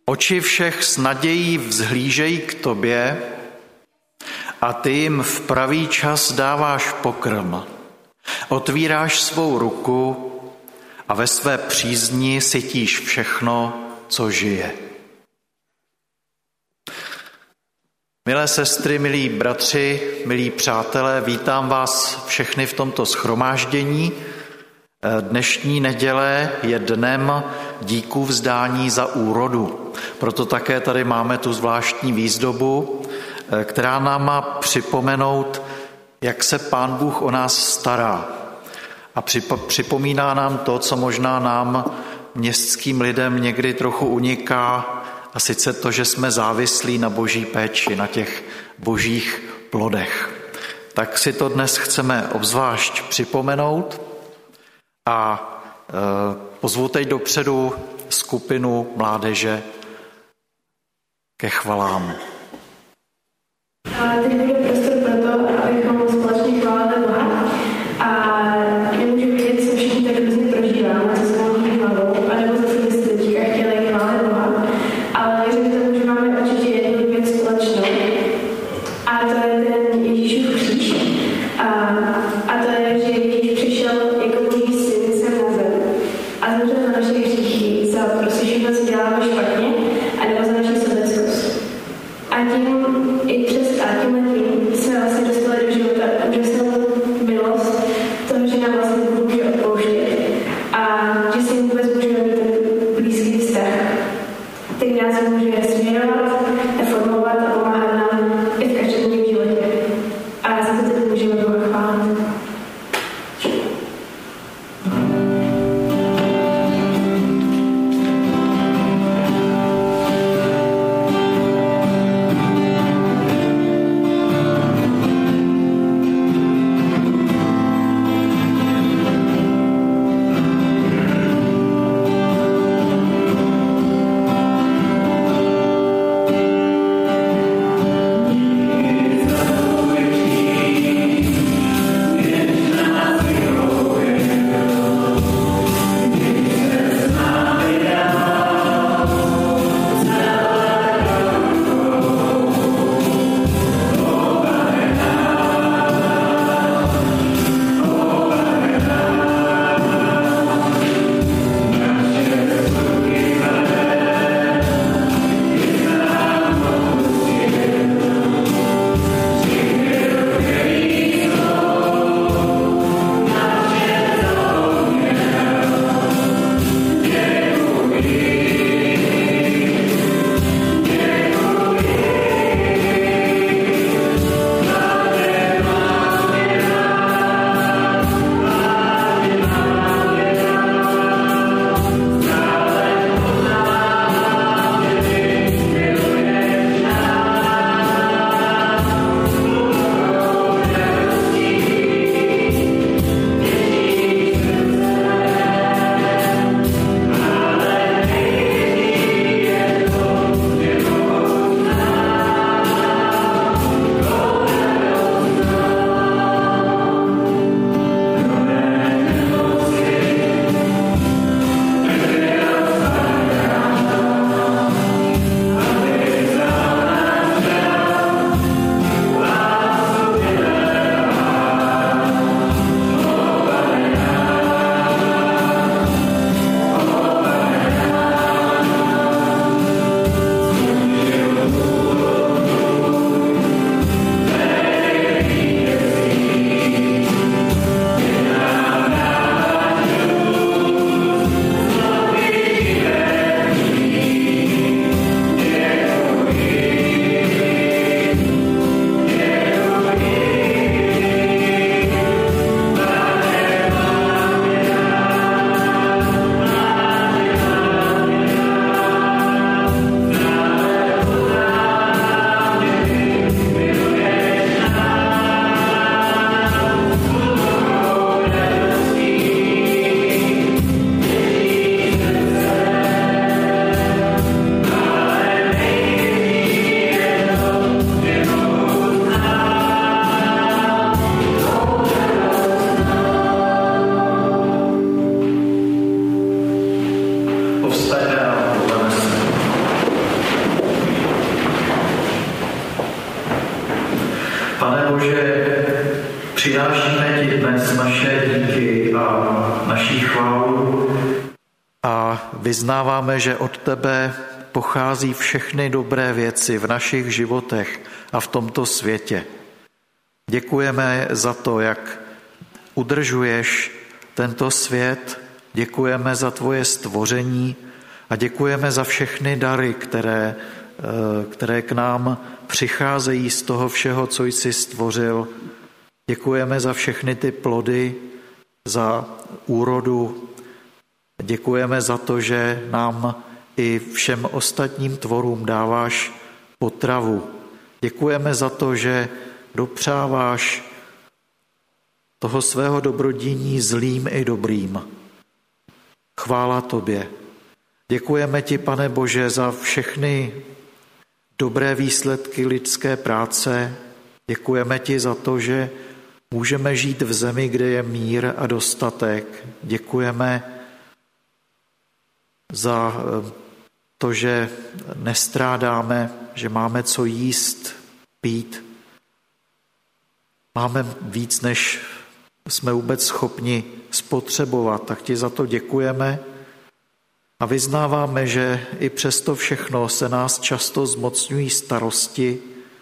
Oči všech s nadějí vzhlížejí k tobě a ty jim v pravý čas dáváš pokrm. Otvíráš svou ruku a ve své přízni sytíš všechno, co žije. Milé sestry, milí bratři, milí přátelé, vítám vás všechny v tomto shromáždění. Dnešní neděle je dnem díků vzdání za úrodu. Proto také tady máme tu zvláštní výzdobu, která nám má připomenout, jak se Pán Bůh o nás stará. A připomíná nám to, co možná nám, městským lidem, někdy trochu uniká, a sice to, že jsme závislí na Boží péči, na těch božích plodech. Tak si to dnes chceme obzvlášť připomenout a pozvu teď dopředu skupinu mládeže ke chvalám. A teď bude prostor pro to, abychom společně chválili Boha. A nemůžu vědět, co všichni tak různě prožíváme, co se nám chodí hlavou, anebo zase byste teďka chtěli chválit Boha. Ale věřím tomu, že máme určitě jednu věc společnou. A to je ten Ježíšův kříž. A to je, že Ježíš přišel jako Boží syn sem na zem a zemřel za naše hříchy, za prostě všechno, co děláme špatně, anebo za naši sobeckost. A tím i přes tím jsme vlastně dostali do života úžasnou milost toho, že nám vlastně Bůh může odpouštět a že si vůbec můžeme mít ten blízký vztah, který nás může směrovat, reformovat a pomáhat nám i v každodenním životě. A za to teď můžeme Boha chválit. Bože, přinášíme ti dnes naše díky a naší chválu a vyznáváme, že od tebe pochází všechny dobré věci v našich životech a v tomto světě. Děkujeme za to, jak udržuješ tento svět, děkujeme za tvoje stvoření a děkujeme za všechny dary, které k nám přicházejí z toho všeho, co jsi stvořil. Děkujeme za všechny ty plody, za úrodu. Děkujeme za to, že nám i všem ostatním tvorům dáváš potravu. Děkujeme za to, že dopřáváš toho svého dobrodiní zlým i dobrým. Chvála tobě. Děkujeme ti, Pane Bože, za všechny dobré výsledky lidské práce. Děkujeme ti za to, že můžeme žít v zemi, kde je mír a dostatek. Děkujeme za to, že nestrádáme, že máme co jíst, pít. Máme víc, než jsme vůbec schopni spotřebovat, tak ti za to děkujeme a vyznáváme, že i přesto všechno se nás často zmocňují starosti.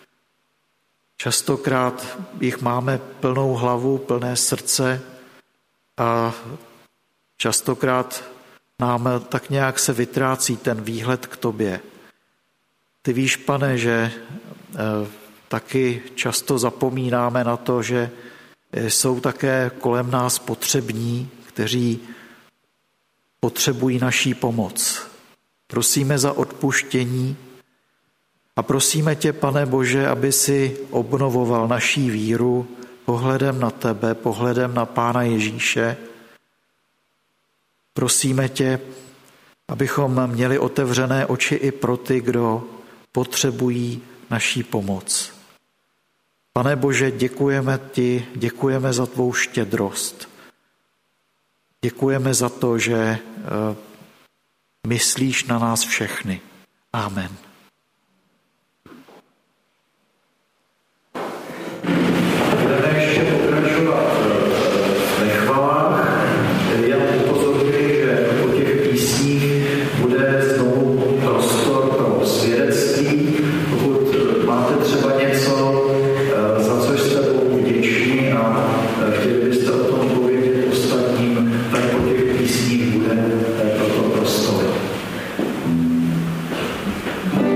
Častokrát jich máme plnou hlavu, plné srdce a častokrát nám tak nějak se vytrácí ten výhled k tobě. Ty víš, Pane, že taky často zapomínáme na to, že jsou také kolem nás potřební, kteří potřebují naší pomoc. Prosíme za odpuštění a prosíme tě, Pane Bože, aby si obnovoval naší víru pohledem na tebe, pohledem na Pána Ježíše. Prosíme tě, abychom měli otevřené oči i pro ty, kdo potřebují naší pomoc. Pane Bože, děkujeme ti, děkujeme za tvou štědrost. Děkujeme za to, že myslíš na nás všechny. Amen. Budeme ještě pokračovat ve chvalách. Já upozorňuji, že po těch písních bude znovu prostor pro svědectví. Pokud máte třeba něco, za což jste Bohu vděční a chtěli byste o tom povědět ostatním, tak po těch písních bude proto prostor.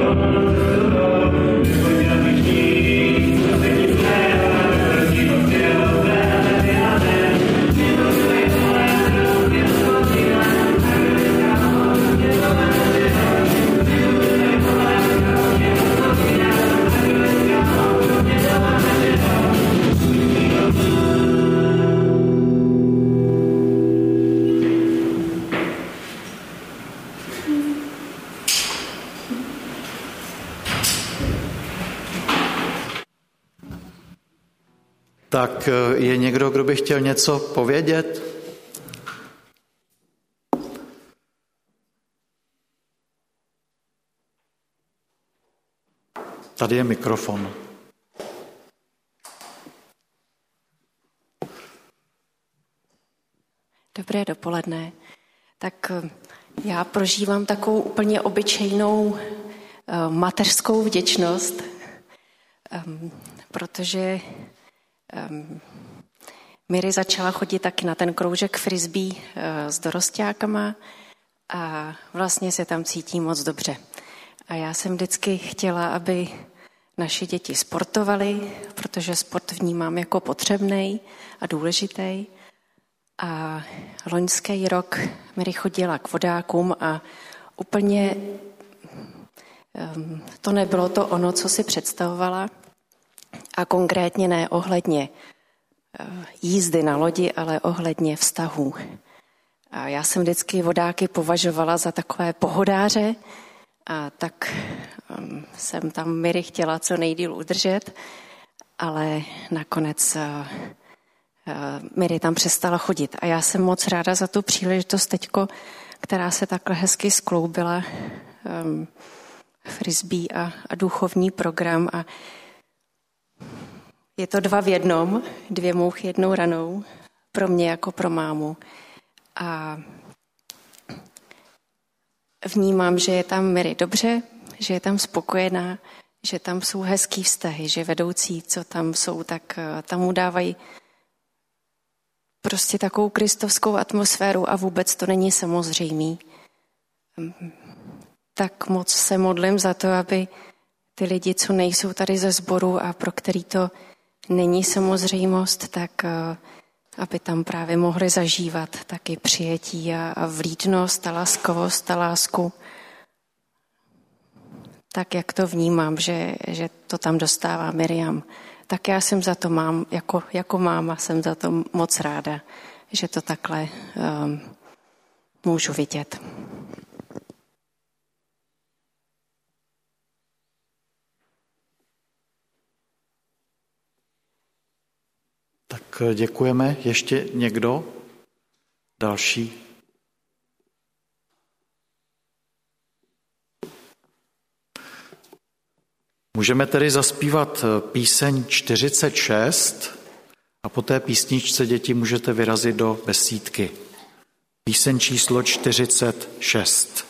Tak je někdo, kdo by chtěl něco povědět? Tady je mikrofon. Dobré dopoledne. Tak já prožívám takovou úplně obyčejnou mateřskou vděčnost, protože Miri začala chodit taky na ten kroužek frisbee s dorosťákama a vlastně se tam cítí moc dobře. A já jsem vždycky chtěla, aby naše děti sportovaly, protože sport vnímám jako potřebnej a důležitý. A loňský rok Miri chodila k vodákům a úplně to nebylo to ono, co si představovala. A konkrétně ne ohledně jízdy na lodi, ale ohledně vztahů. A já jsem vždycky vodáky považovala za takové pohodáře, a tak jsem tam Miri chtěla co nejdýl udržet, ale nakonec Miri tam přestala chodit. A já jsem moc ráda za tu příležitost teďko, která se takhle hezky skloubila, frisbee a duchovní program. A je to 2 v 1, 2 mouchy 1 ranou, pro mě jako pro mámu. A vnímám, že je tam Miri dobře, že je tam spokojená, že tam jsou hezký vztahy, že vedoucí, co tam jsou, tak tam mu dávají prostě takovou kristovskou atmosféru a vůbec to není samozřejmý. Tak moc se modlím za to, aby ty lidi, co nejsou tady ze sboru a pro který to není samozřejmost, tak aby tam právě mohli zažívat taky přijetí a vlídnost a laskavost a lásku. Tak, jak to vnímám, že to tam dostává Miriam. Tak já jsem za to jako máma jsem za to moc ráda, že to takhle můžu vidět. Tak děkujeme. Ještě někdo? Další? Můžeme tedy zaspívat píseň 46 a po té písničce děti můžete vyrazit do besídky. Píseň číslo 46.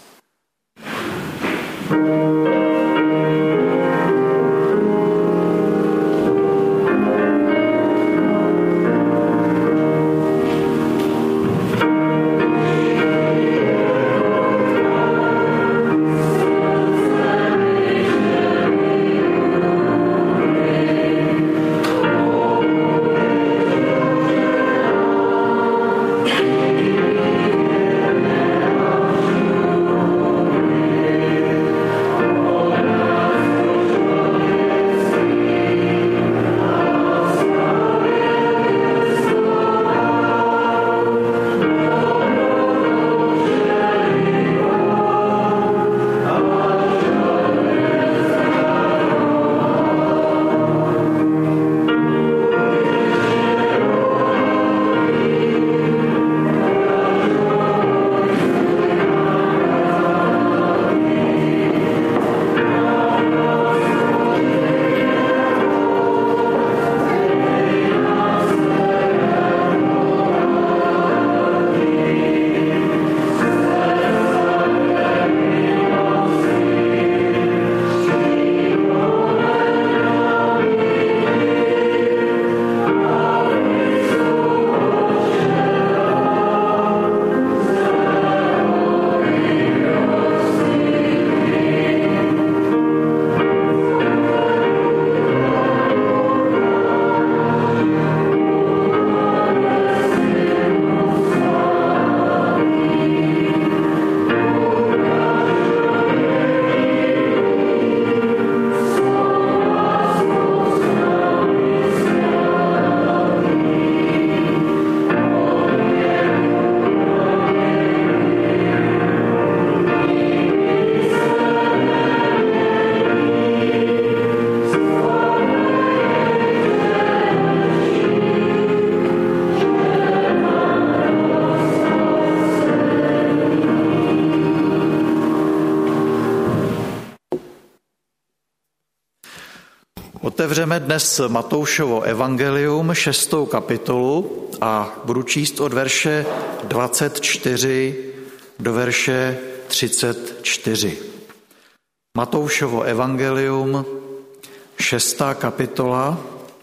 Otevřeme dnes Matoušovo evangelium, 6. kapitolu a budu číst od verše 24 do verše 34. Matoušovo evangelium, 6. kapitola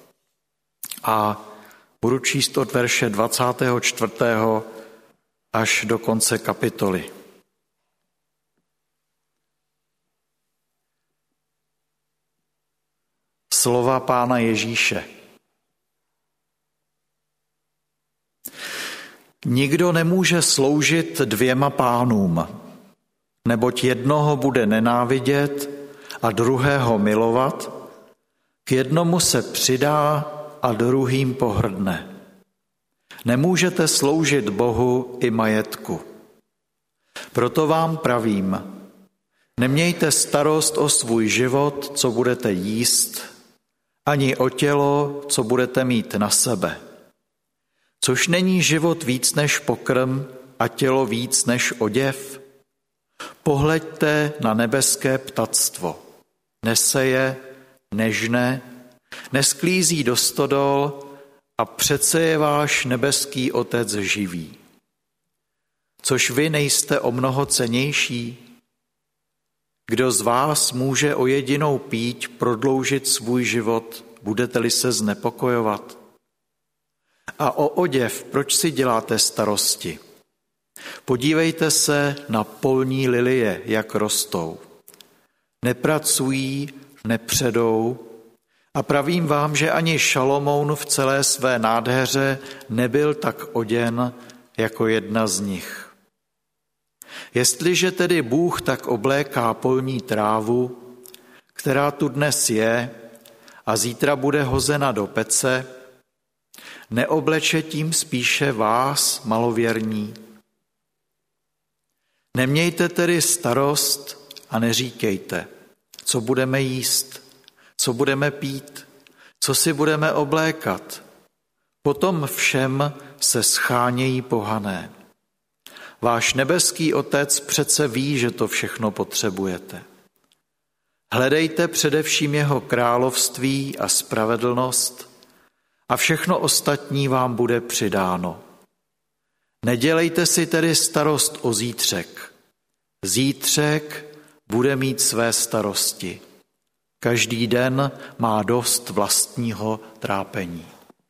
a budu číst od verše 24. až do konce kapitoly. Slova Pána Ježíše. Nikdo nemůže sloužit dvěma pánům, neboť jednoho bude nenávidět a druhého milovat, k jednomu se přidá a druhým pohrdne. Nemůžete sloužit Bohu i majetku. Proto vám pravím, nemějte starost o svůj život, co budete jíst, ani o tělo, co budete mít na sebe. Což není život víc než pokrm a tělo víc než oděv? Pohleďte na nebeské ptactvo. Neseje, nežne, nesklízí do stodol a přece je váš nebeský Otec živý. Což vy nejste o mnoho cennější? Kdo z vás může o jedinou píď prodloužit svůj život, budete-li se znepokojovat? A o oděv, proč si děláte starosti? Podívejte se na polní lilie, jak rostou. Nepracují, nepředou a pravím vám, že ani Šalomoun v celé své nádheře nebyl tak oděn jako jedna z nich. Jestliže tedy Bůh tak obléká polní trávu, která tu dnes je a zítra bude hozena do pece, neobleče tím spíše vás, malověrní. Nemějte tedy starost a neříkejte, co budeme jíst, co budeme pít, co si budeme oblékat. Potom všem se schánějí pohané. Váš nebeský Otec přece ví, že to všechno potřebujete. Hledejte především jeho království a spravedlnost a všechno ostatní vám bude přidáno. Nedělejte si tedy starost o zítřek. Zítřek bude mít své starosti. Každý den má dost vlastního trápení.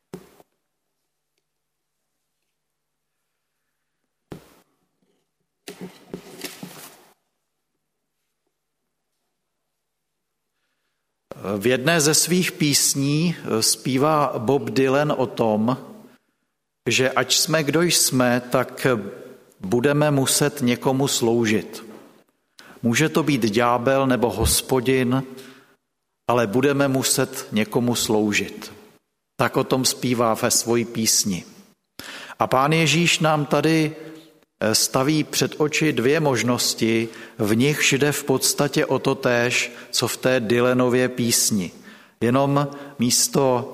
V jedné ze svých písní zpívá Bob Dylan o tom, že ať jsme kdo jsme, tak budeme muset někomu sloužit. Může to být ďábel nebo Hospodin, ale budeme muset někomu sloužit. Tak o tom zpívá ve svojí písni. A Pán Ježíš nám tady staví před oči dvě možnosti, v nichž jde v podstatě o to též, co v té Dylanově písni. Jenom místo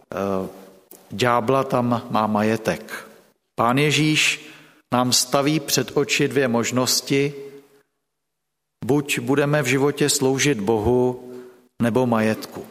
ďábla tam má majetek. Pán Ježíš nám staví před oči dvě možnosti, buď budeme v životě sloužit Bohu, nebo majetku.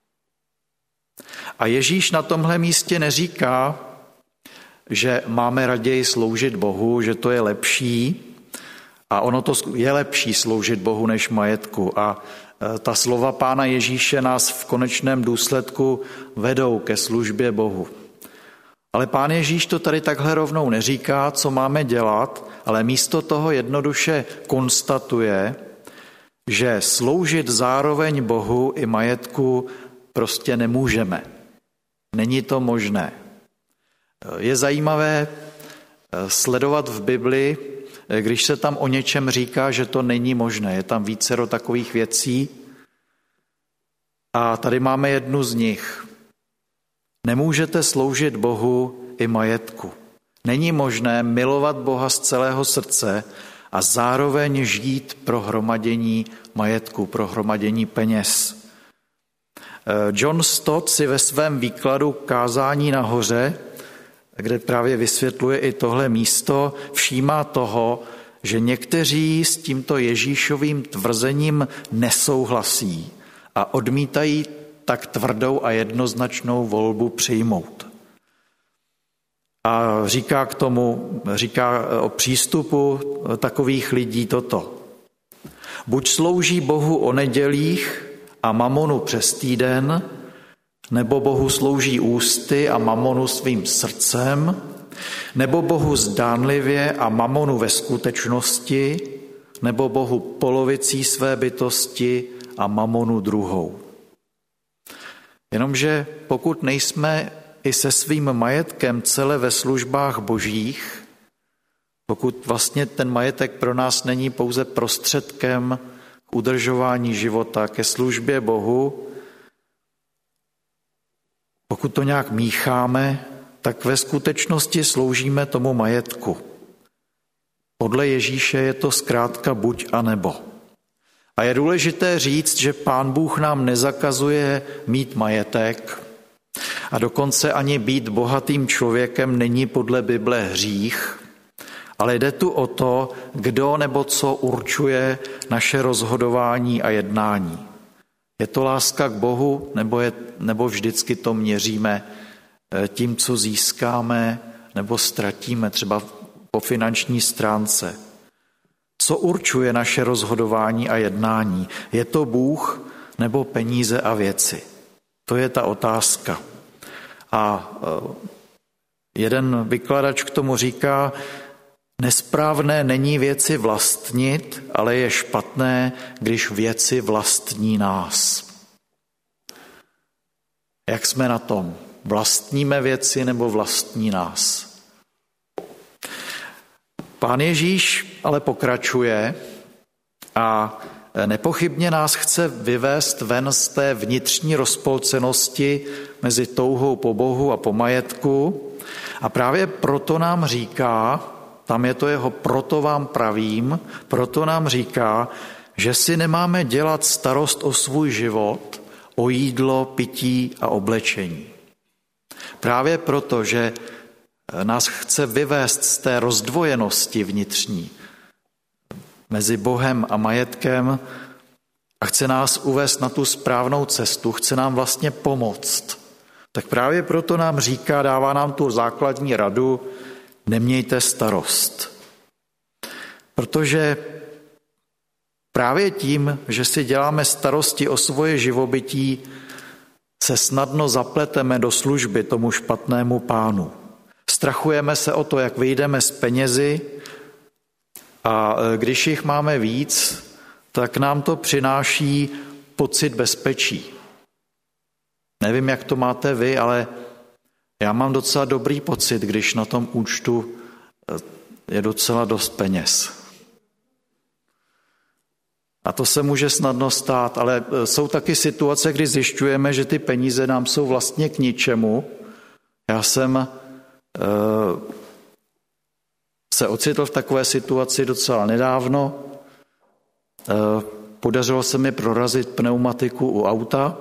A Ježíš na tomhle místě neříká, že máme raději sloužit Bohu, že to je lepší a ono to je lepší sloužit Bohu než majetku. A ta slova Pána Ježíše nás v konečném důsledku vedou ke službě Bohu. Ale Pán Ježíš to tady takhle rovnou neříká, co máme dělat, ale místo toho jednoduše konstatuje, že sloužit zároveň Bohu i majetku prostě nemůžeme. Není to možné. Je zajímavé sledovat v Bibli, když se tam o něčem říká, že to není možné. Je tam vícero takových věcí a tady máme jednu z nich. Nemůžete sloužit Bohu i majetku. Není možné milovat Boha z celého srdce a zároveň žít pro hromadění majetku, pro hromadění peněz. John Stott si ve svém výkladu Kázání nahoře, kde právě vysvětluje i tohle místo, všímá toho, že někteří s tímto Ježíšovým tvrzením nesouhlasí a odmítají tak tvrdou a jednoznačnou volbu přijmout. A říká o přístupu takových lidí toto. Buď slouží Bohu o nedělích a mamonu přes týden, nebo Bohu slouží ústy a mamonu svým srdcem, nebo Bohu zdánlivě a mamonu ve skutečnosti, nebo Bohu polovicí své bytosti a mamonu druhou. Jenomže pokud nejsme i se svým majetkem celé ve službách božích, pokud vlastně ten majetek pro nás není pouze prostředkem k udržování života, ke službě Bohu, pokud to nějak mícháme, tak ve skutečnosti sloužíme tomu majetku. Podle Ježíše je to zkrátka buď a nebo. A je důležité říct, že Pán Bůh nám nezakazuje mít majetek a dokonce ani být bohatým člověkem není podle Bible hřích, ale jde tu o to, kdo nebo co určuje naše rozhodování a jednání. Je to láska k Bohu, nebo vždycky to měříme tím, co získáme nebo ztratíme, třeba po finanční stránce. Co určuje naše rozhodování a jednání? Je to Bůh nebo peníze a věci? To je ta otázka. A jeden vykladač k tomu říká, nesprávné není věci vlastnit, ale je špatné, když věci vlastní nás. Jak jsme na tom? Vlastníme věci nebo vlastní nás? Pán Ježíš ale pokračuje a nepochybně nás chce vyvést ven z té vnitřní rozpolcenosti mezi touhou po Bohu a po majetku. A právě proto nám říká, tam je to jeho proto vám pravím, proto nám říká, že si nemáme dělat starost o svůj život, o jídlo, pití a oblečení. Právě proto, že nás chce vyvést z té rozdvojenosti vnitřní mezi Bohem a majetkem a chce nás uvést na tu správnou cestu, chce nám vlastně pomoct. Tak právě proto nám říká, dává nám tu základní radu, nemějte starost. Protože právě tím, že si děláme starosti o svoje živobytí, se snadno zapleteme do služby tomu špatnému pánu. Strachujeme se o to, jak vyjdeme z penězi a když jich máme víc, tak nám to přináší pocit bezpečí. Nevím, jak to máte vy, ale já mám docela dobrý pocit, když na tom účtu je docela dost peněz. A to se může snadno stát, ale jsou taky situace, kdy zjišťujeme, že ty peníze nám jsou vlastně k ničemu. Já jsem se ocitl v takové situaci docela nedávno. Podařilo se mi prorazit pneumatiku u auta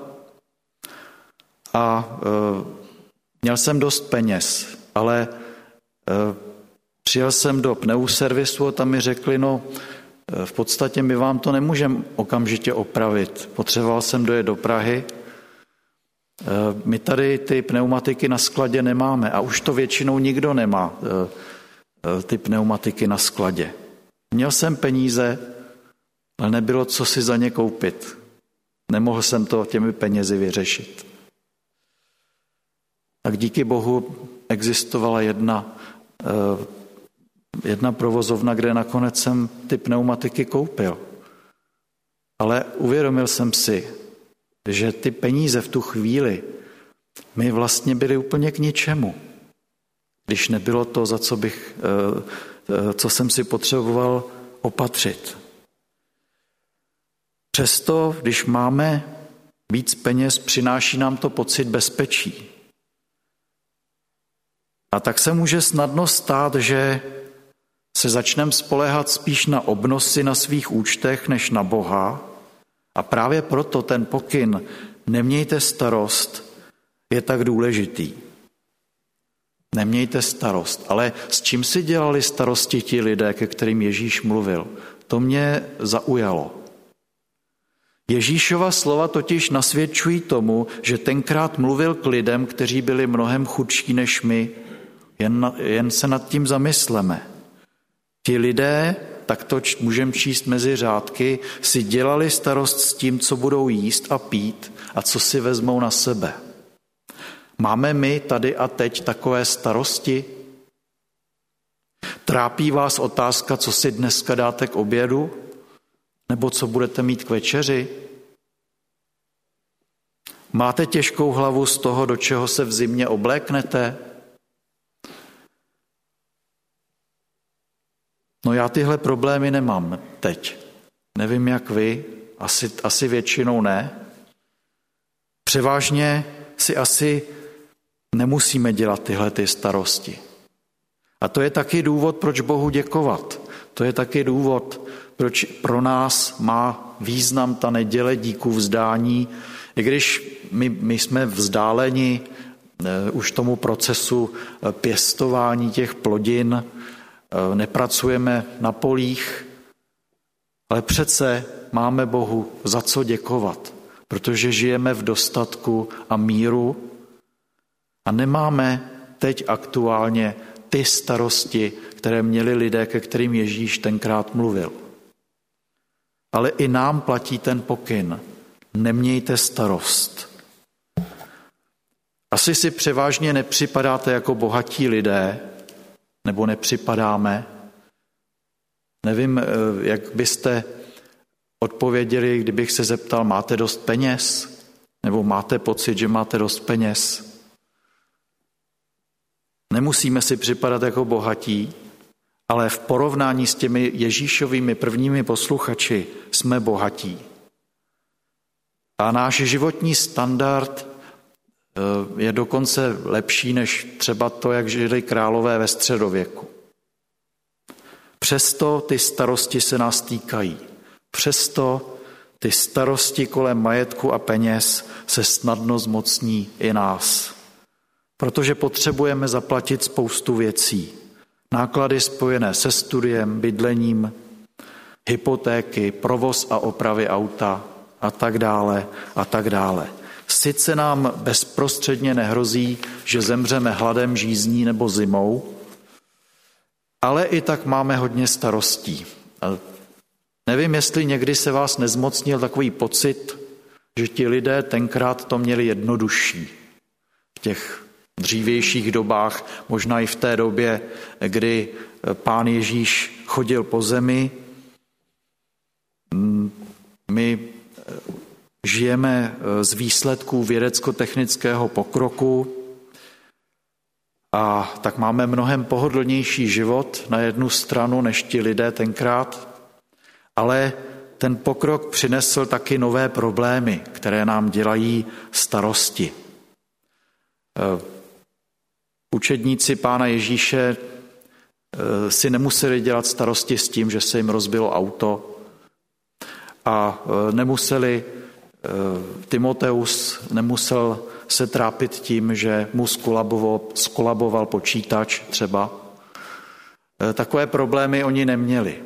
a měl jsem dost peněz, ale přijel jsem do pneuservisu a tam mi řekli, v podstatě my vám to nemůžeme okamžitě opravit. Potřeboval jsem dojet do Prahy. My tady ty pneumatiky na skladě nemáme a už to většinou nikdo nemá, ty pneumatiky na skladě. Měl jsem peníze, ale nebylo co si za ně koupit. Nemohl jsem to těmi penězi vyřešit. Tak díky Bohu existovala jedna provozovna, kde nakonec jsem ty pneumatiky koupil. Ale uvědomil jsem si, že ty peníze v tu chvíli mi vlastně byly úplně k ničemu. Když nebylo to, co jsem si potřeboval opatřit. Přesto, když máme víc peněz, přináší nám to pocit bezpečí. A tak se může snadno stát, že se začneme spoléhat spíš na obnosy na svých účtech, než na Boha. A právě proto ten pokyn nemějte starost je tak důležitý. Nemějte starost. Ale s čím si dělali starosti ti lidé, ke kterým Ježíš mluvil? To mě zaujalo. Ježíšova slova totiž nasvědčují tomu, že tenkrát mluvil k lidem, kteří byli mnohem chudší než my. Jen se nad tím zamysleme. Ti lidé, tak to můžeme číst mezi řádky, si dělali starost s tím, co budou jíst a pít a co si vezmou na sebe. Máme my tady a teď takové starosti? Trápí vás otázka, co si dneska dáte k obědu? Nebo co budete mít k večeři? Máte těžkou hlavu z toho, do čeho se v zimě obléknete? No já tyhle problémy nemám teď. Nevím, jak vy, asi většinou ne. Převážně si asi nemusíme dělat tyhle ty starosti. A to je taky důvod, proč Bohu děkovat. To je taky důvod, proč pro nás má význam ta neděle díku vzdání, i když my jsme vzdáleni už tomu procesu pěstování těch plodin, nepracujeme na polích, ale přece máme Bohu za co děkovat, protože žijeme v dostatku a míru a nemáme teď aktuálně ty starosti, které měli lidé, ke kterým Ježíš tenkrát mluvil. Ale i nám platí ten pokyn. Nemějte starost. Asi si převážně nepřipadáte jako bohatí lidé, nebo nepřipadáme. Nevím, jak byste odpověděli, kdybych se zeptal, máte dost peněz? Nebo máte pocit, že máte dost peněz? Nemusíme si připadat jako bohatí, ale v porovnání s těmi Ježíšovými prvními posluchači jsme bohatí. A náš životní standard je dokonce lepší než třeba to, jak žili králové ve středověku. Přesto ty starosti se nás týkají. Přesto ty starosti kolem majetku a peněz se snadno zmocní i nás. Protože potřebujeme zaplatit spoustu věcí. Náklady spojené se studiem, bydlením, hypotéky, provoz a opravy auta a tak dále a tak dále. Sice nám bezprostředně nehrozí, že zemřeme hladem, žízní nebo zimou, ale i tak máme hodně starostí. Nevím, jestli někdy se vás nezmocnil takový pocit, že ti lidé tenkrát to měli jednodušší. V těch dřívějších dobách, možná i v té době, kdy Pán Ježíš chodil po zemi. My žijeme z výsledků vědecko-technického pokroku a tak máme mnohem pohodlnější život na jednu stranu než ti lidé tenkrát, ale ten pokrok přinesl taky nové problémy, které nám dělají starosti. Učedníci Pána Ježíše si nemuseli dělat starosti s tím, že se jim rozbilo auto a Timoteus nemusel se trápit tím, že mu skolaboval počítač třeba. Takové problémy oni neměli.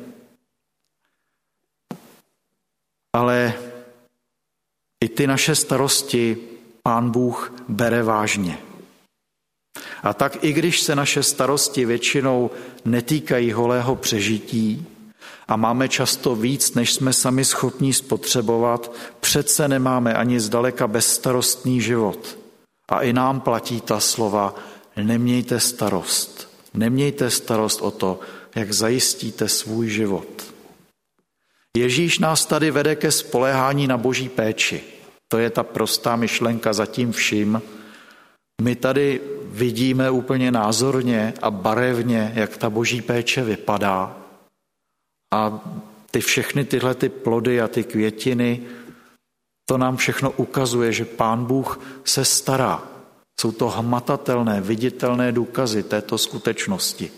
Ale i ty naše starosti Pán Bůh bere vážně. A tak i když se naše starosti většinou netýkají holého přežití a máme často víc, než jsme sami schopni spotřebovat, přece nemáme ani zdaleka bezstarostný život. A i nám platí ta slova, nemějte starost. Nemějte starost o to, jak zajistíte svůj život. Ježíš nás tady vede ke spoléhání na Boží péči. To je ta prostá myšlenka za tím vším. My tady vidíme úplně názorně a barevně, jak ta Boží péče vypadá. A všechny tyhle ty plody a ty květiny, to nám všechno ukazuje, že Pán Bůh se stará. Jsou to hmatatelné, viditelné důkazy této skutečnosti.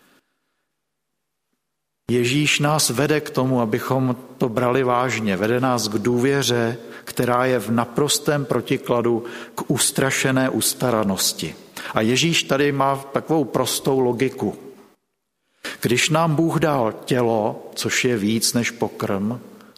Ježíš nás vede k tomu, abychom to brali vážně. Vede nás k důvěře, která je v naprostém protikladu k ustrašené ustaranosti. A Ježíš tady má takovou prostou logiku. Když nám Bůh dal tělo, což je víc než pokrm,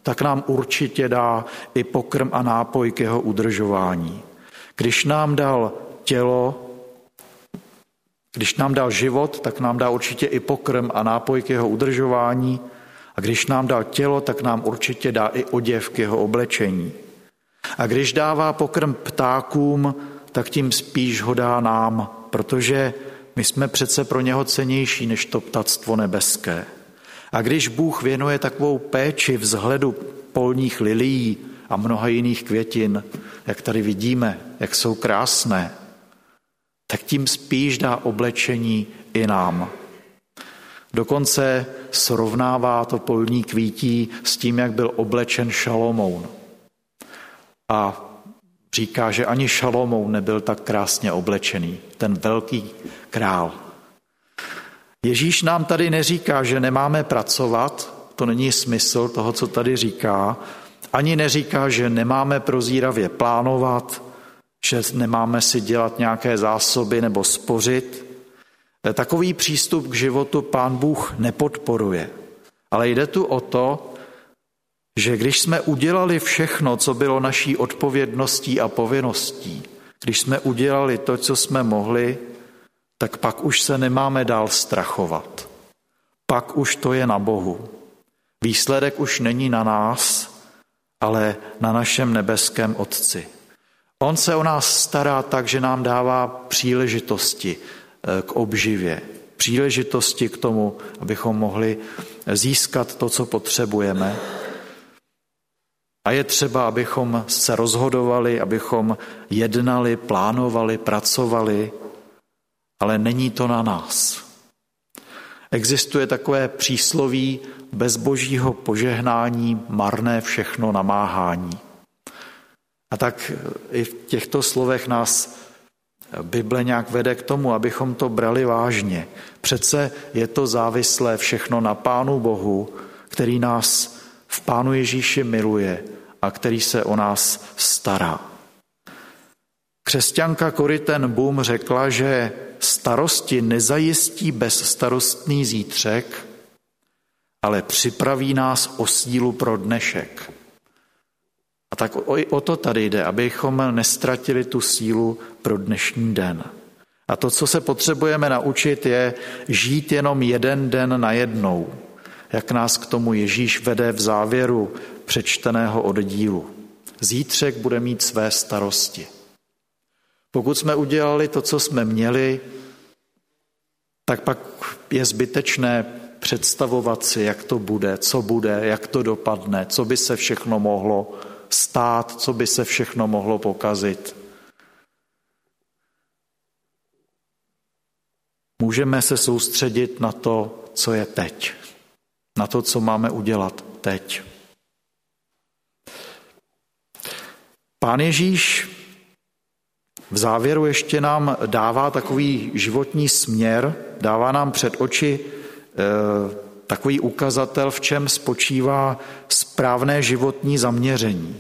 tak nám určitě dá i pokrm a nápoj k jeho udržování. Když nám dal tělo, když nám dal život, tak nám dá určitě i pokrm a nápoj k jeho udržování. A když nám dal tělo, tak nám určitě dá i oděv k jeho oblečení. A když dává pokrm ptákům, tak tím spíš ho dá nám, protože my jsme přece pro něho cennější než to ptactvo nebeské. A když Bůh věnuje takovou péči vzhledu polních lilií a mnoha jiných květin, jak tady vidíme, jak jsou krásné, tak tím spíš dá oblečení i nám. Dokonce srovnává to polní kvítí s tím, jak byl oblečen Šalomoun. A říká, že ani Šalomoun nebyl tak krásně oblečený, ten velký král. Ježíš nám tady neříká, že nemáme pracovat, to není smysl toho, co tady říká, ani neříká, že nemáme prozíravě plánovat, že nemáme si dělat nějaké zásoby nebo spořit. Takový přístup k životu Pán Bůh nepodporuje. Ale jde tu o to, že když jsme udělali všechno, co bylo naší odpovědností a povinností, když jsme udělali to, co jsme mohli, tak pak už se nemáme dál strachovat. Pak už to je na Bohu. Výsledek už není na nás, ale na našem nebeském Otci. On se o nás stará tak, že nám dává příležitosti k obživě, příležitosti k tomu, abychom mohli získat to, co potřebujeme. A je třeba, abychom se rozhodovali, abychom jednali, plánovali, pracovali, ale není to na nás. Existuje takové přísloví: bez božího požehnání marné všechno namáhání. A tak i v těchto slovech nás Bible nějak vede k tomu, abychom to brali vážně. Přece je to závislé všechno na Pánu Bohu, který nás v Pánu Ježíši miluje a který se o nás stará. Křesťanka Corrie ten Boom řekla, že starosti nezajistí bezstarostný zítřek, ale připraví nás o sílu pro dnešek. A tak o to tady jde, abychom nestratili tu sílu pro dnešní den. A to, co se potřebujeme naučit, je žít jenom jeden den najednou, jak nás k tomu Ježíš vede v závěru přečteného oddílu. Zítřek bude mít své starosti. Pokud jsme udělali to, co jsme měli, tak pak je zbytečné představovat si, jak to bude, co bude, jak to dopadne, co by se všechno mohlo stát, co by se všechno mohlo pokazit. Můžeme se soustředit na to, co je teď, na to, co máme udělat teď. Pán Ježíš v závěru ještě nám dává takový životní směr, dává nám před oči takový ukazatel, v čem spočívá správné životní zaměření.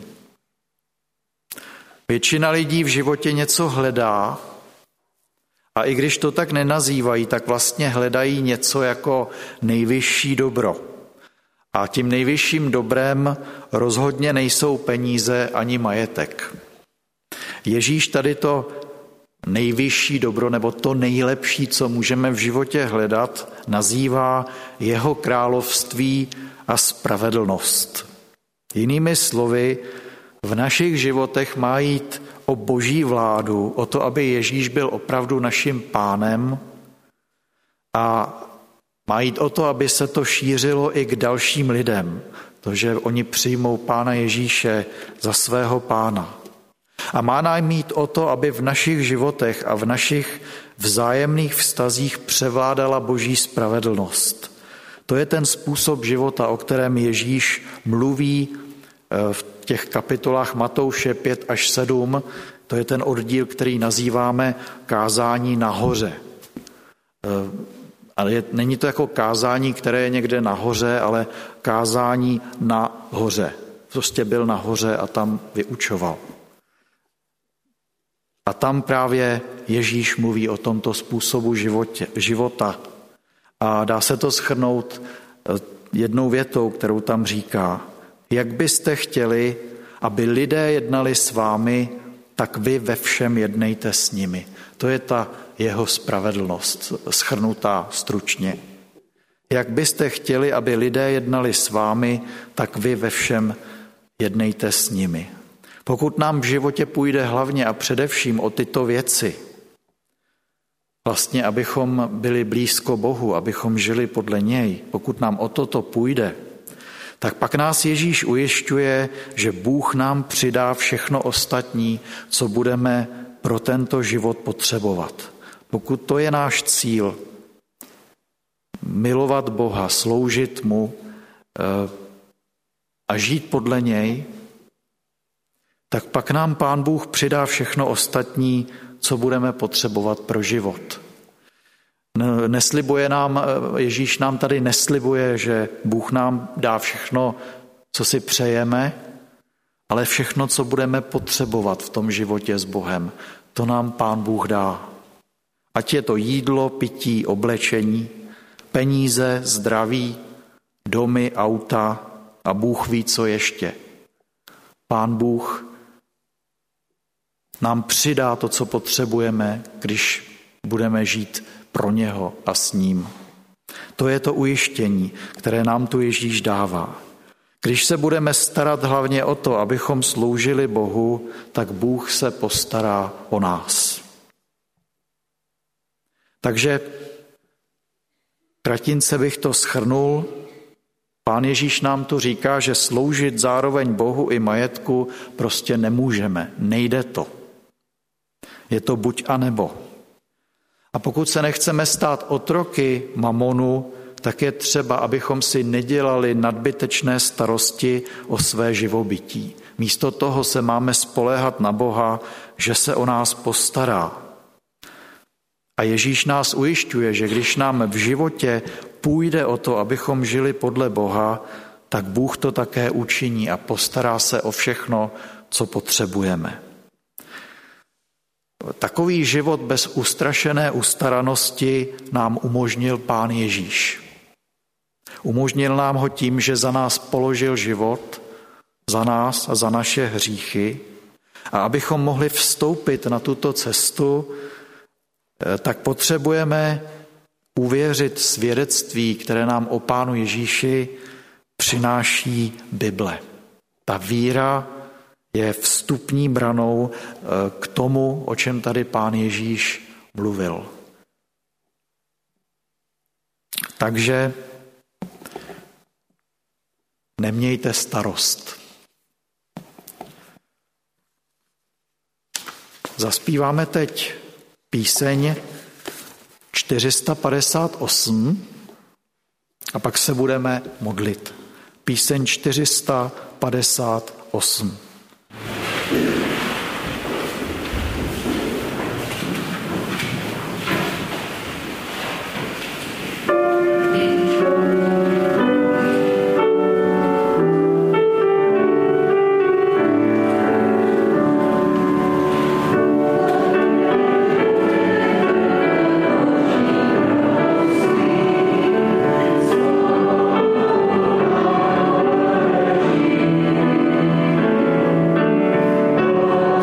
Většina lidí v životě něco hledá a i když to tak nenazývají, tak vlastně hledají něco jako nejvyšší dobro. A tím nejvyšším dobrem rozhodně nejsou peníze ani majetek. Ježíš tady to nejvyšší dobro nebo to nejlepší, co můžeme v životě hledat, nazývá jeho království a spravedlnost. Jinými slovy, v našich životech má jít o boží vládu, o to, aby Ježíš byl opravdu naším pánem a má jít o to, aby se to šířilo i k dalším lidem, to, že oni přijmou Pána Ježíše za svého pána. A má nám jít o to, aby v našich životech a v našich vzájemných vztazích převládala boží spravedlnost. To je ten způsob života, o kterém Ježíš mluví v těch kapitolách Matouše 5 až 7. To je ten oddíl, který nazýváme kázání nahoře. Ale není to jako kázání, které je někde nahoře, ale kázání na hoře. Prostě byl nahoře a tam vyučoval. A tam právě Ježíš mluví o tomto způsobu života. A dá se to shrnout jednou větou, kterou tam říká. Jak byste chtěli, aby lidé jednali s vámi, tak vy ve všem jednejte s nimi. To je ta jeho spravedlnost, shrnutá stručně. Jak byste chtěli, aby lidé jednali s vámi, tak vy ve všem jednejte s nimi. Pokud nám v životě půjde hlavně a především o tyto věci, vlastně abychom byli blízko Bohu, abychom žili podle něj, pokud nám o toto půjde, tak pak nás Ježíš ujišťuje, že Bůh nám přidá všechno ostatní, co budeme pro tento život potřebovat. Pokud to je náš cíl, milovat Boha, sloužit mu a žít podle něj, tak pak nám Pán Bůh přidá všechno ostatní, co budeme potřebovat pro život. Neslibuje nám, Ježíš nám tady neslibuje, že Bůh nám dá všechno, co si přejeme, ale všechno, co budeme potřebovat v tom životě s Bohem, to nám Pán Bůh dá. Ať je to jídlo, pití, oblečení, peníze, zdraví, domy, auta a Bůh ví, co ještě. Pán Bůh nám přidá to, co potřebujeme, když budeme žít pro něho a s ním. To je to ujištění, které nám tu Ježíš dává. Když se budeme starat hlavně o to, abychom sloužili Bohu, tak Bůh se postará o nás. Takže kratince bych to shrnul. Pán Ježíš nám tu říká, že sloužit zároveň Bohu i majetku prostě nemůžeme. Nejde to. Je to buď a nebo. A pokud se nechceme stát otroky mamonu, tak je třeba, abychom si nedělali nadbytečné starosti o své živobytí. Místo toho se máme spoléhat na Boha, že se o nás postará. A Ježíš nás ujišťuje, že když nám v životě půjde o to, abychom žili podle Boha, tak Bůh to také učiní a postará se o všechno, co potřebujeme. Takový život bez ustrašené ustaranosti nám umožnil Pán Ježíš. Umožnil nám ho tím, že za nás položil život, za nás a za naše hříchy. A abychom mohli vstoupit na tuto cestu, tak potřebujeme uvěřit svědectví, které nám o Pánu Ježíši přináší Bible. Ta víra je vstupní branou k tomu, o čem tady Pán Ježíš mluvil. Takže nemějte starost. Zaspíváme teď píseň 458 a pak se budeme modlit. Píseň 458. Oh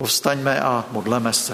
Povstaňme a modleme se.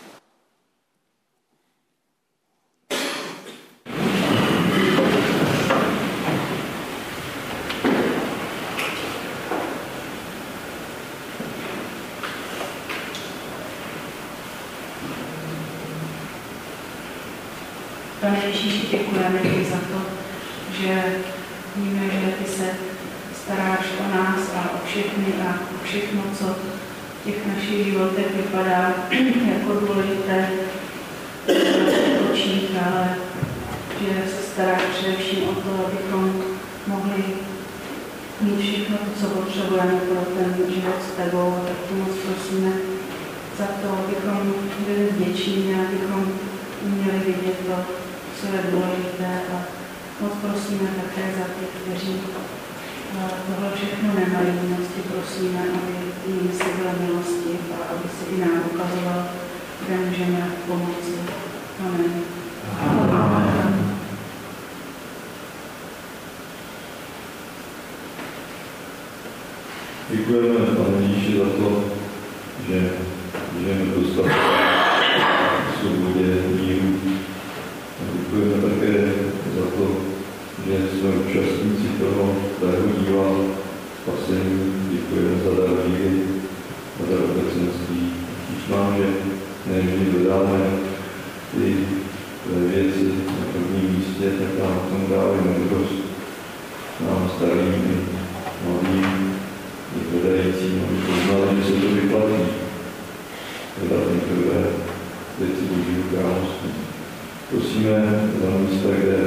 Pane Ježíši, děkujeme ti za to, že víme, že ty se staráš o nás a o všechny a o všechno, co v těch našich životech vypadá jako důležité v našich očích, ale že se staráš především o to, abychom mohli mít všechno to, co potřebujeme pro ten život s tebou. Tak ti moc prosíme za to, abychom byli vděční a abychom uměli vidět to, co je důležité, a moc prosíme také za ty, kteří tohle všechno nemají. Moc ti prosíme, aby jim si byl milosti a aby si i nám ukazoval, kde můžeme pomoci. Amen. Amen. Děkujeme, Pane Ježíši, za to, že můžeme dostat v svobodě míru. Děkujeme také za to, že jsme účastníci toho tvého díla spasení. Děkujeme za dar víry a za obecenství. Už nám, že nevždy dodáme ty věci na prvním místě, tak nám tomu dávají moudrost. Nám starým i mladým, i hledajícím, aby poznali, že se to vyplatí. Hledat nejprve věci Božího království. Prosíme za místa, kde je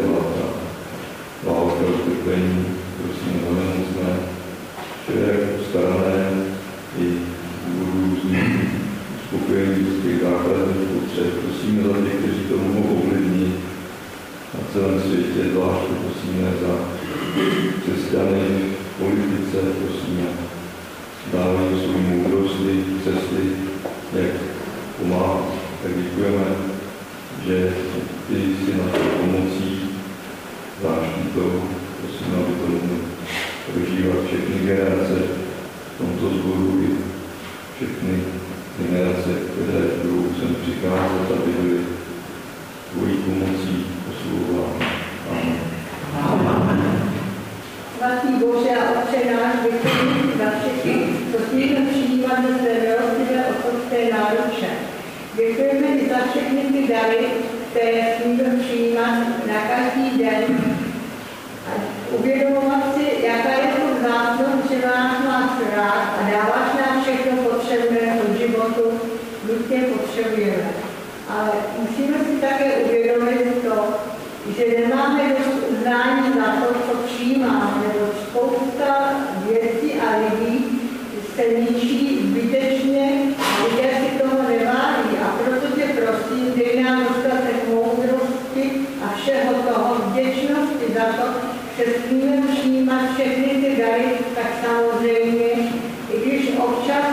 válka, utrpení, prosíme za nemocné, všelijak postarané i důvodů různých uspokojení z těch základních potřeb. Prosíme za těch, kteří to mohou ovlivnit na celém světě, zvláště prosíme za křesťany v politice, prosíme, dávají svou moudrosti, cesty, jak pomáhat. Tak děkujeme, že ty si našel pomocí záštitou, prosím, aby to mohli prožívat všechny generace v tomto sboru i všechny generace, které budou sem přicházet, aby byly tvojí pomocí posluhovány. Amen. Amen. Svatý Bože a Otče náš, děkuji za všechny, co smíme přijímat ze své milostivé otcovské náruče. Děkujeme i za všechny ty dary, které smíme přijímat na každý den. A uvědomovat si, jaká je to vzácnost, že nás máš rád a dáváš nám všechno potřebné od životu, nutně potřebujeme. Ale musíme si také uvědomit to, že nemáme dost uznání za to, co přijímáme, nebo spousta věcí a lidí se ničí zbytečně a lidé si toho neváží. A proto tě prosím, dej nám dostatek moudrosti a všeho toho, vděčnosti za to, že smíme přijímat všechny ty dary, tak samozřejmě, i když občas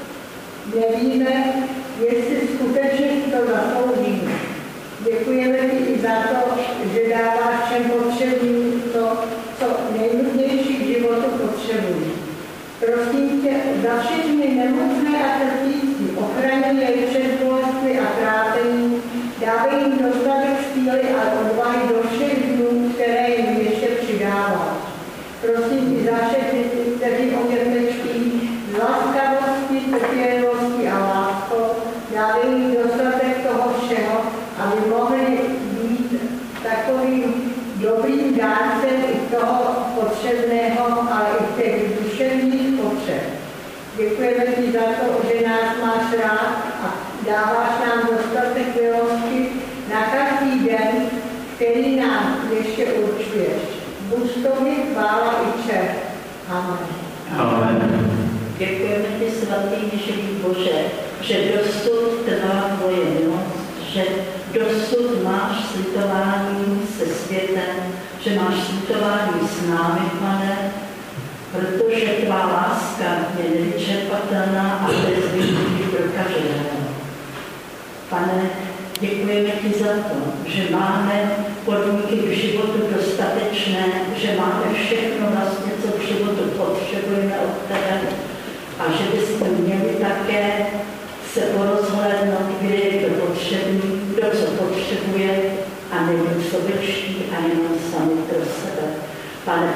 nevíme, jestli skutečně to zasloužíme. Děkujeme ti i za to, že dáváš všem potřebným to, co nejnutnější k životu potřebují. Prosím tě za všechny nemocné a trpící, ochraňuj jej před bolestmi a trápením, dávej jim dostatek síly a odvahy do všech dnů, které jim ještě přidáváš. Prosím i za všechny, kteří o mě pečí, z laskavosti, trpělivosti a láskou, dávej jim dostatek toho všeho, aby mohli být takovým dobrým dárcem i toho potřebného, ale i těch duševních potřeb. Děkujeme ti za to, že nás máš rád a dáváš nám dostatek milosti na každý den, který nám ještě určuješ. Buď tobě chvála i čest. Amen. Amen. Děkujeme ti, svatý živý Bože, že dosud trvá tvoje milost, že dosud máš slitování se světem, že máš slitování s námi, Pane, protože tvá láska je nevyčerpatelná a bezvýjimky pro každého. Pane, děkujeme ti za to, že máme podmínky v životu dostatečné, že máme všechno vlastně, co v životu potřebujeme od tebe a že bychom měli také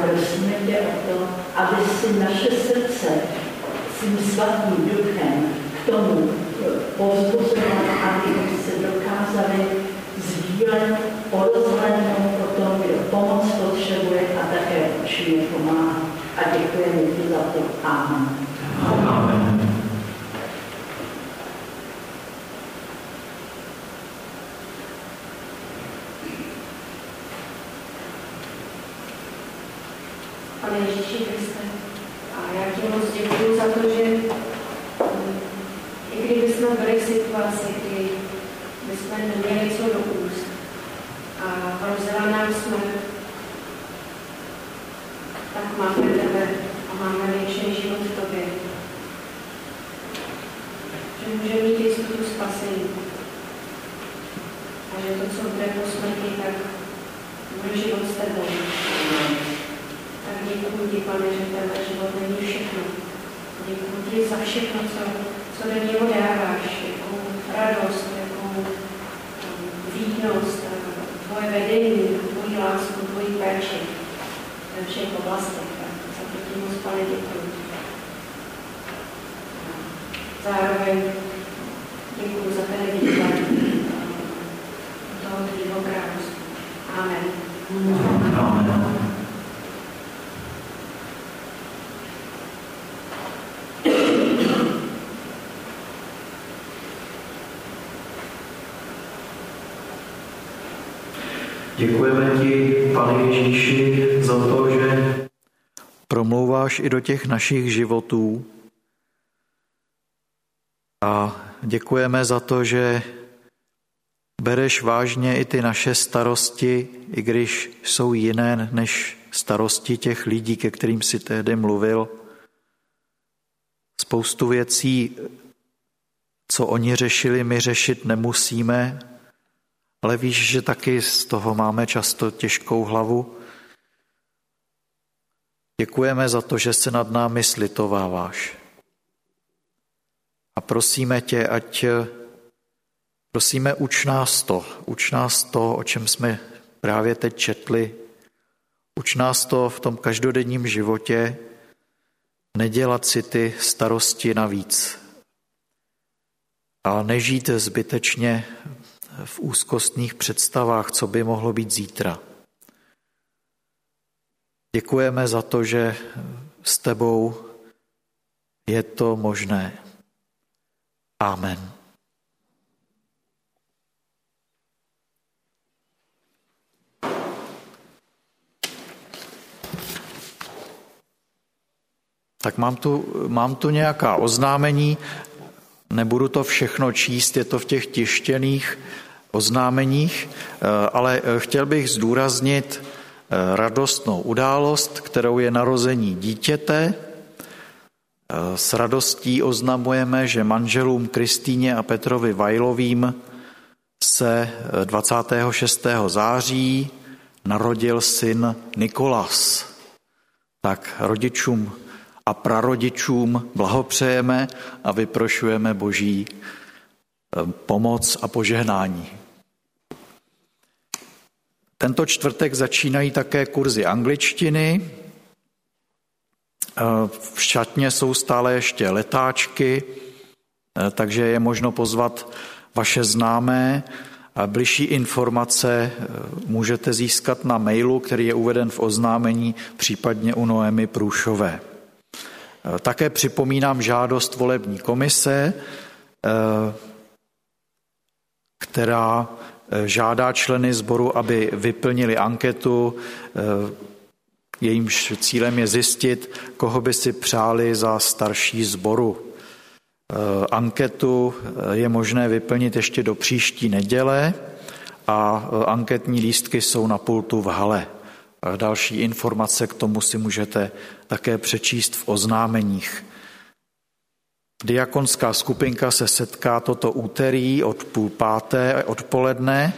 prosíme tě o to, aby si naše srdce svým svatým duchem k tomu povzbuzoval, abychom se dokázali sdílet, porozhlédnout o tom, kdo pomoc potřebuje a také učíme pomáhat. A děkujeme ti za to. Amen. Amen. Pane Ježíši Kriste, a já ti moc děkuji za to, že i kdyby jsme byli v situaci, kdy bychom neměli co do úst a hrozila nám smrt, tak máme tebe a máme věčný život v tobě. Že můžeme mít jistotu spasení. A že to, co bude po smrti, tak bude život s tebou. Tak děkuji ti, Pane, že tenhle život není všechno. Děkuji ti za všechno, co do něho dáváš, jakou radost, jakou vídnost, tvoje vedení, tvoji lásku, tvoji péči ve všech oblastech. Za to ti moc, Pane, děkuji. Zároveň děkuji za ten výklad toho tvýho království. Amen. Amen. Děkujeme ti, Pane Ježíši, za to, že promlouváš i do těch našich životů. A děkujeme za to, že bereš vážně i ty naše starosti, i když jsou jiné než starosti těch lidí, ke kterým jsi tehdy mluvil. Spoustu věcí, co oni řešili, my řešit nemusíme, ale víš, že taky z toho máme často těžkou hlavu. Děkujeme za to, že se nad námi slitováváš. A prosíme tě, uč nás to, o čem jsme právě teď četli. Uč nás to v tom každodenním životě, nedělat si ty starosti navíc a nežít zbytečně v úzkostných představách, co by mohlo být zítra. Děkujeme za to, že s tebou je to možné. Amen. Tak mám tu nějaká oznámení, nebudu to všechno číst, je to v těch tištěných oznámeních, ale chtěl bych zdůraznit radostnou událost, kterou je narození dítěte. S radostí oznamujeme, že manželům Kristýně a Petrovi Vajlovým se 26. září narodil syn Nikolas. Tak rodičům a prarodičům blahopřejeme a vyprošujeme Boží pomoc a požehnání. Tento čtvrtek začínají také kurzy angličtiny. V šatně jsou stále ještě letáčky, takže je možno pozvat vaše známé. Bližší informace můžete získat na mailu, který je uveden v oznámení, případně u Noemi Průšové. Také připomínám žádost volební komise, která žádá členy sboru, aby vyplnili anketu. Jejímž cílem je zjistit, koho by si přáli za starší sboru. Anketu je možné vyplnit ještě do příští neděle a anketní lístky jsou na pultu v hale. Další informace k tomu si můžete také přečíst v oznámeních. Diakonská skupinka se setká toto úterý od 4:30 odpoledne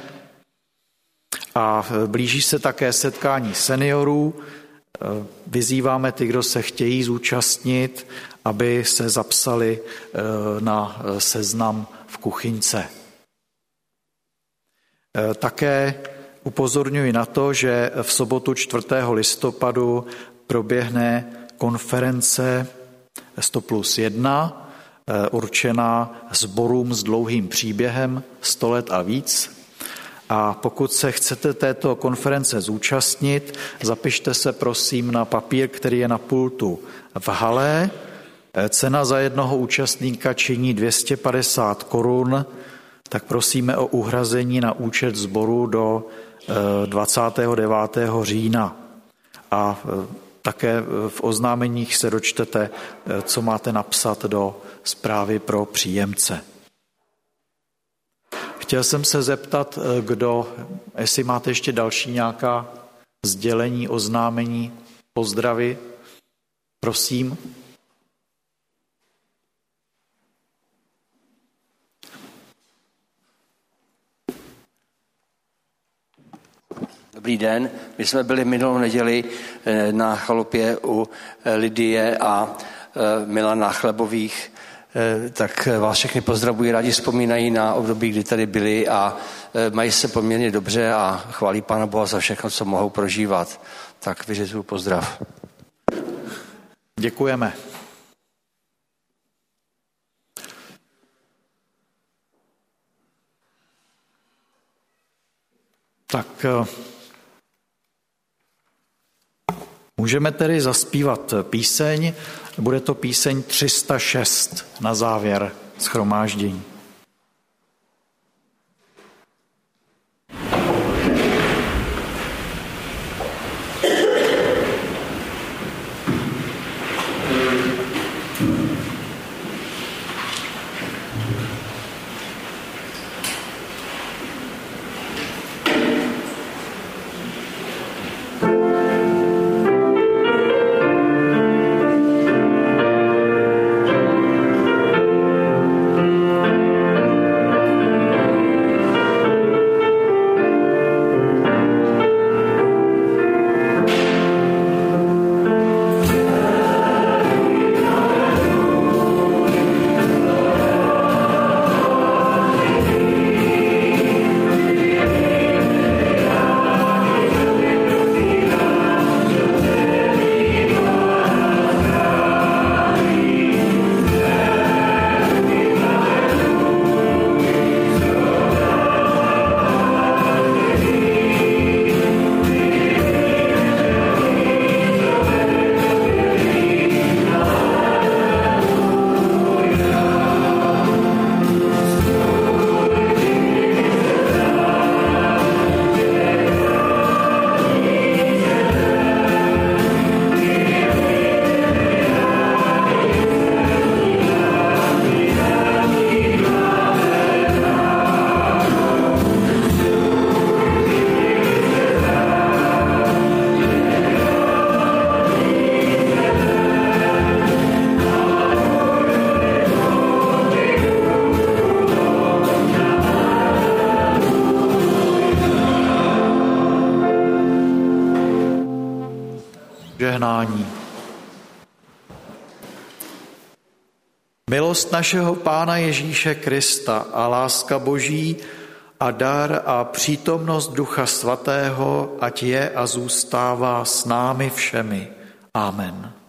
a blíží se také setkání seniorů. Vyzýváme ty, kdo se chtějí zúčastnit, aby se zapsali na seznam v kuchyňce. Také upozorňuji na to, že v sobotu 4. listopadu proběhne konference 100+1, určená sborům s dlouhým příběhem 100 let a víc. A pokud se chcete této konference zúčastnit, zapište se prosím na papír, který je na pultu v hale. Cena za jednoho účastníka činí 250 korun, tak prosíme o uhrazení na účet sboru do 29. října. A také v oznámeních se dočtete, co máte napsat do zprávy pro příjemce. Chtěl jsem se zeptat, jestli máte ještě další nějaká sdělení, oznámení, pozdravy. Prosím. Dobrý den, my jsme byli minulou neděli na chalupě u Lidie a Milana Chlebových, tak vás všechny pozdravuji, rádi vzpomínají na období, kdy tady byli a mají se poměrně dobře a chválí Pána Boha za všechno, co mohou prožívat. Tak vyřizuju pozdrav. Děkujeme. Tak můžeme tedy zaspívat píseň. Bude to píseň 306 na závěr shromáždění. Žehnání. Milost našeho Pána Ježíše Krista a láska Boží a dar a přítomnost Ducha Svatého, ať je a zůstává s námi všemi. Amen.